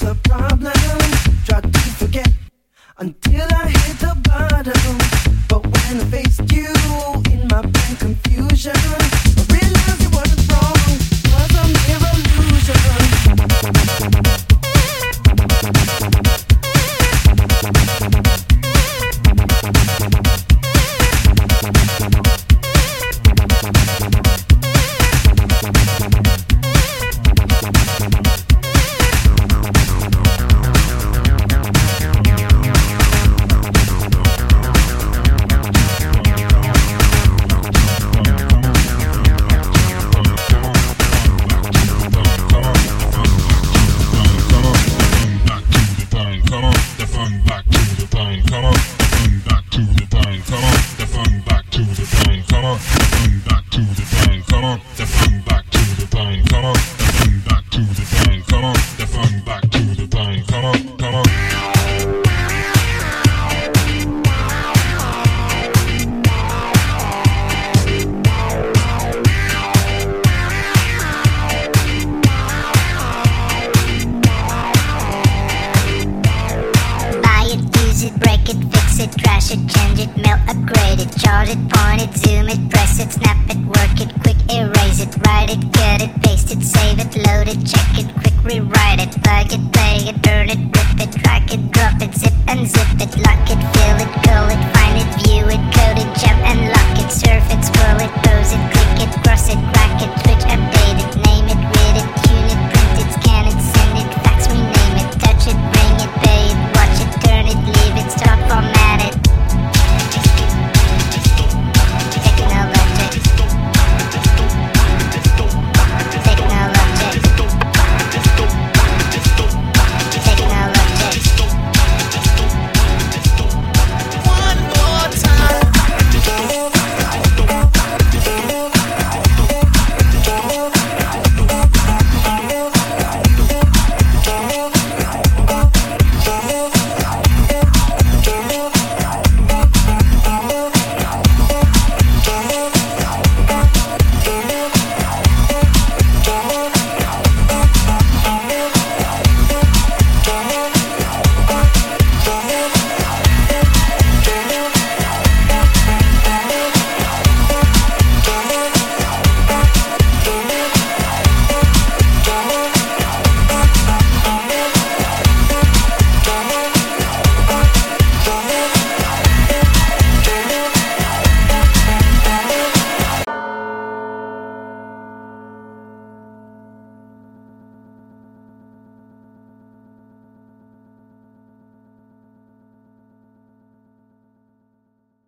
the problem. Try to forget until I hit the bottom. But when I faced you in my brain confusion, I realized it wasn't wrong, it was a mere illusion. Trash it, change it, melt, upgrade it, charge it, point it, zoom it, press it, snap it, work it, quick erase it, write it, cut it, paste it, save it, load it, check it, quick rewrite it, plug it, play it, turn it, rip it, drag it, drop it, zip and zip it, lock it, fill it, call it, find it, view it,